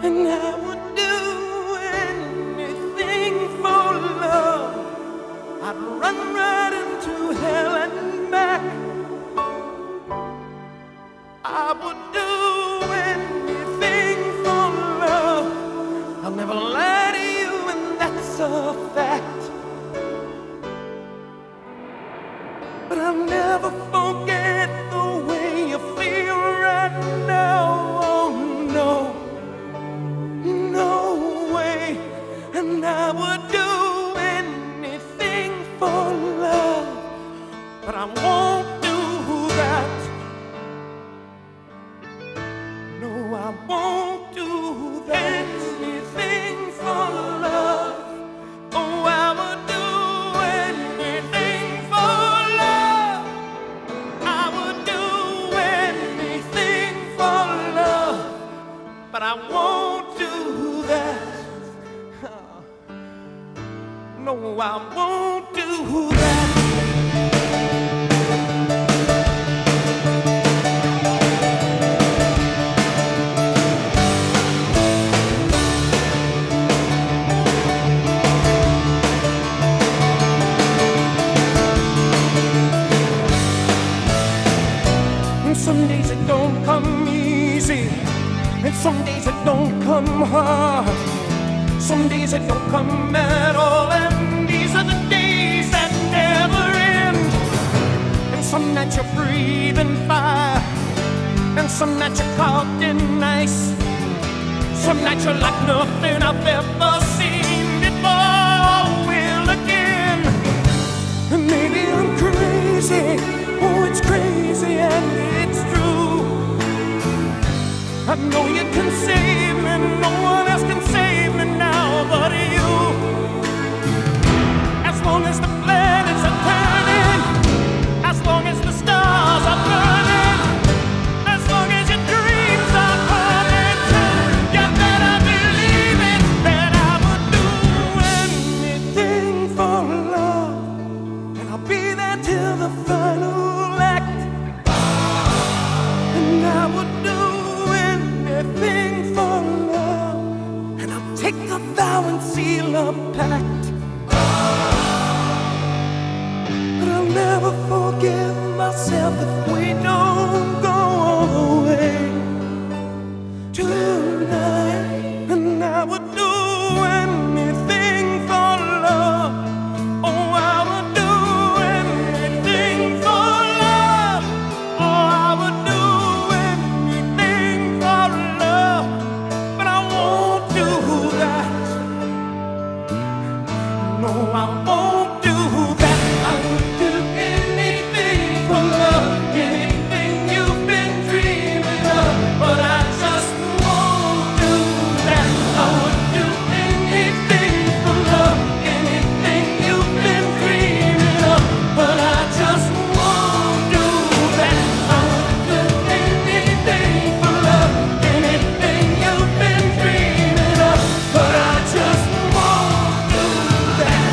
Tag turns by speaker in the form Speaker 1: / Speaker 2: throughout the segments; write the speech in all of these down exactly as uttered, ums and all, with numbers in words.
Speaker 1: And I would do anything for love. I'd run right into hell and back. I would do anything for love. I'll never lie to you, and that's a fact. But I'll never forget the way you feel right now. Oh no, no way. And I would do anything for love, but I won't do that. No, I won't do that. Anything for love. Oh, I would do anything for love. I would do anything for love, but I won't do that. No, I won't do that. Some days it don't come easy, and some days it don't come hard. Some days it don't come at all, and these are the days that never end. And some nights you're breathing fire, and some nights you're caught in ice. Some nights you're like nothing I've ever seen before. Will again, and maybe I'm crazy. Oh, it's crazy and it's true. I know you can save me, no one else can save me now but you. As long as the planets are turning, as long as the stars are burning, as long as your dreams are coming true, you better believe it, that I would do anything for love. And I'll be there till the final act. And I would do anything for love. And I'll take a vow and seal a pact. But I'll never forgive myself if we don't go all the way tonight. And I would do anything for love. Oh, I would do anything for love. Oh, I would do anything for love, but I won't do that. No, I won't do that. I would do anything for love, anything you've been dreaming of, but I just won't do that. I would do anything for love, anything you've been dreaming of, but I just won't do that. I would do anything for love, anything you've been dreaming of, but I just won't do that.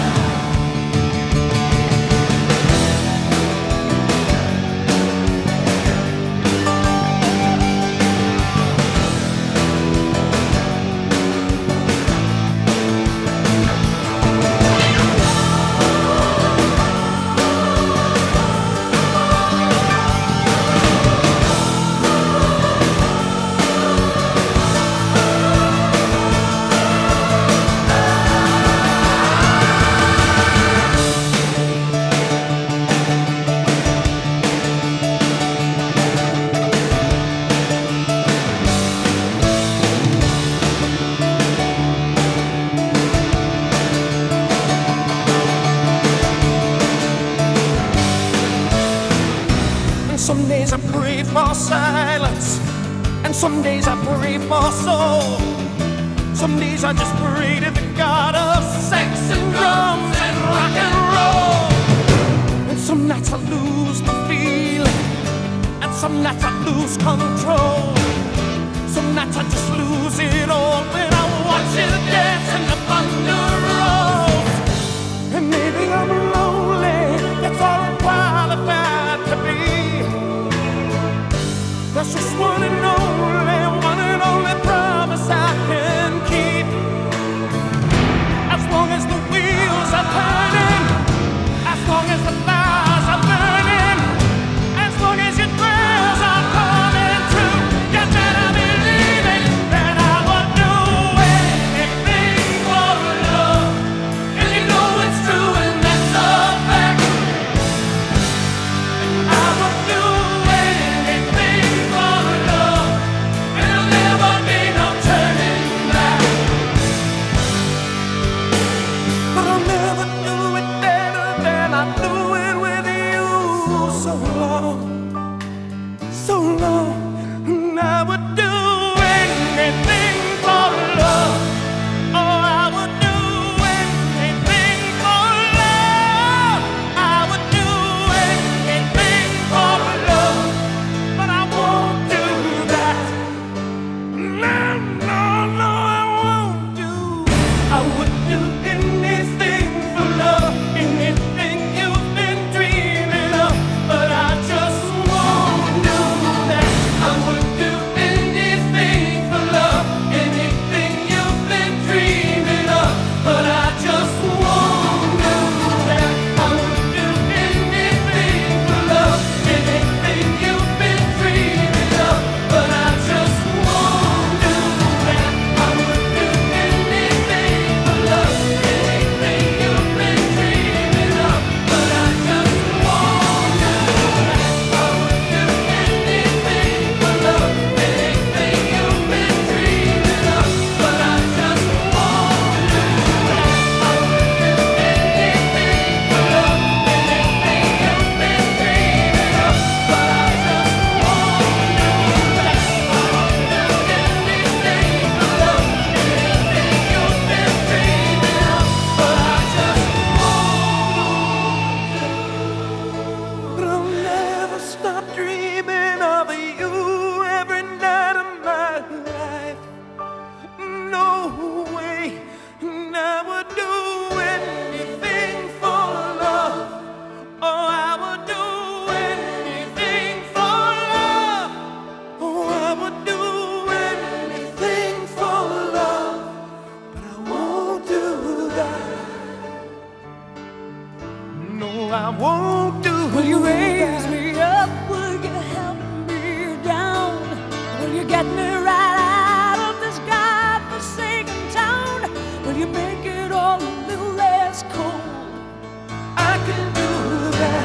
Speaker 1: And some days I pray for silence, and some days I pray for soul. Some days I just pray to the God of sex and drums and rock and roll. And some nights I lose the feeling, and some nights I lose control. Some nights I just lose it all when I watch you dance and the thunder rolls. And maybe I'm lonely, that's all I'm qualified to be. There's just one and only, one and only promise I can so long, so long, and I would do anything for love. Oh, I would do anything for love. I would do anything for love, but I won't do that. No, no, no, I won't do. I would do anything for love, anything you've been dreaming of, but I just won't do that. I would do anything for love, anything you've been dreaming of, but I just won't do that. I would do anything for love, anything you've been dreaming of, but I just won't do that. I would do anything for love, anything you've been dreaming of, but I just won't do that. I would do anything for love, anything you've been dreaming of, but I just won't do that. I would do anything for love, anything you've been dreaming of, but I just won't do that. I would do anything for love, anything you've been dreaming of, but I just won't. But I'll never stop dreaming of you every night of my life. No way, and I would do anything for love. Oh, I would do anything for love. Oh, I would do anything for love, but I won't do that. No, I won't do.
Speaker 2: Will you raise
Speaker 1: that.
Speaker 2: me up? Will you help me down? Will you get me right out of this godforsaken town? Will you make it all a little less cold?
Speaker 1: I can do that.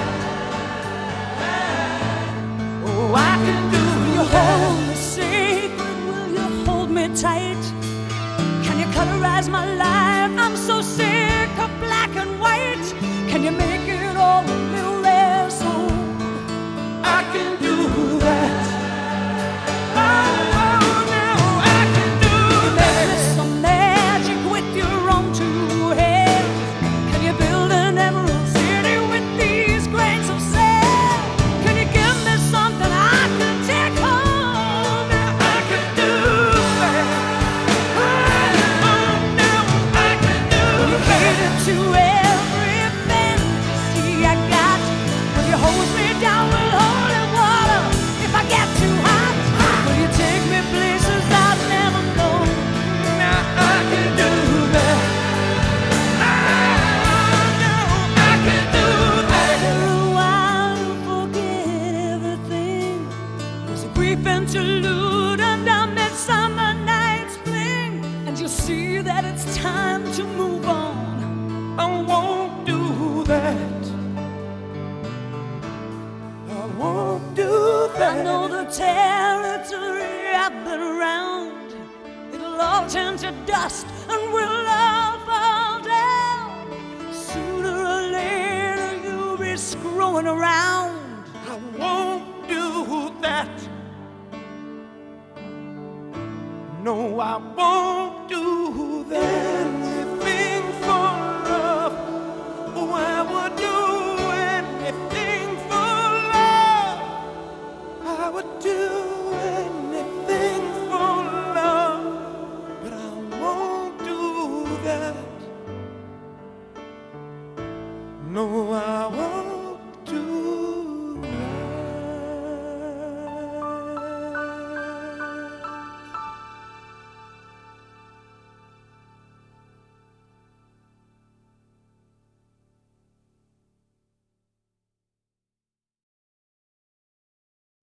Speaker 1: Oh, I can do
Speaker 2: Will you
Speaker 1: that.
Speaker 2: hold me sacred? Will you hold me tight? Can you colorize my life? I'm so sick of black and white. Can you make it all a little less old?
Speaker 1: I can do that. Oh, no, I can do
Speaker 2: Make
Speaker 1: that.
Speaker 2: some magic with your own two hands. Can you build an emerald city with these grains of sand? Can you give me something I can take home?
Speaker 1: I can do that. Oh, no, I can do
Speaker 2: Will you
Speaker 1: that.
Speaker 2: cater to every fantasy I got? Will you hose me down with holy water if I get too hot? Will you take me places I've never known?
Speaker 1: Now I can do that. Oh, no, I can do that.
Speaker 2: For a while you forget everything. There's a brief interlude and a midsummer night's fling, and you see that it's time to move on.
Speaker 1: I won't do that. I won't do that.
Speaker 2: I know the territory I've been around. It'll all turn to dust and we'll all fall down. Sooner or later you'll be screwing around.
Speaker 1: I won't do that. No, I won't do that.